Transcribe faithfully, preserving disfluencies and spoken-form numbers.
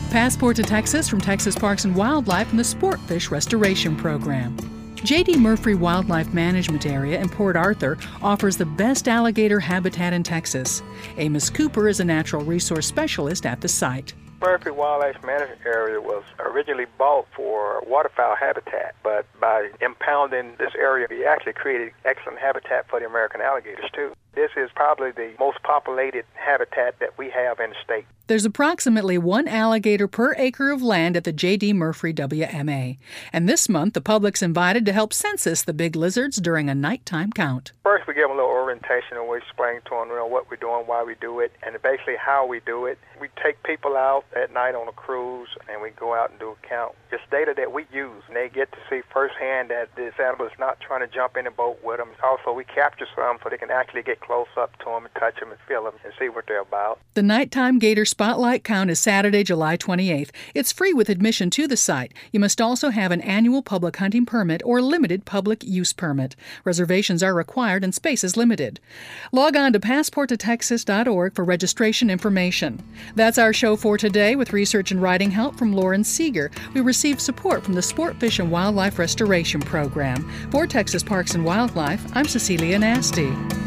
Passport to Texas from Texas Parks and Wildlife and the Sportfish Restoration Program. J D. Murphy Wildlife Management Area in Port Arthur offers the best alligator habitat in Texas. Amos Cooper is a natural resource specialist at the site. Murphy Wildlife Management Area was originally bought for waterfowl habitat, but by impounding this area, we actually created excellent habitat for the American alligators, too. This is probably the most populated habitat that we have in the state. There's approximately one alligator per acre of land at the J D. Murphy W M A. And this month, the public's invited to help census the big lizards during a nighttime count. First, we give them a little orientation and we explain to them, you know, what we're doing, why we do it, and basically how we do it. We take people out at night on a cruise, and we go out and do a count. It's data that we use, and they get to see firsthand that this animal is not trying to jump in the boat with them. Also, we capture some so they can actually get close up to them and touch them and feel them and see what they're about. The nighttime gator spotlight count is Saturday, July twenty-eighth. It's free with admission to the site. You must also have an annual public hunting permit or limited public use permit. Reservations are required and space is limited. Log on to passport to texas dot org for registration information. That's our show for today with research and writing help from Lauren Seeger. We received support from the Sportfish and Wildlife Restoration Program. For Texas Parks and Wildlife, I'm Cecilia Nasty.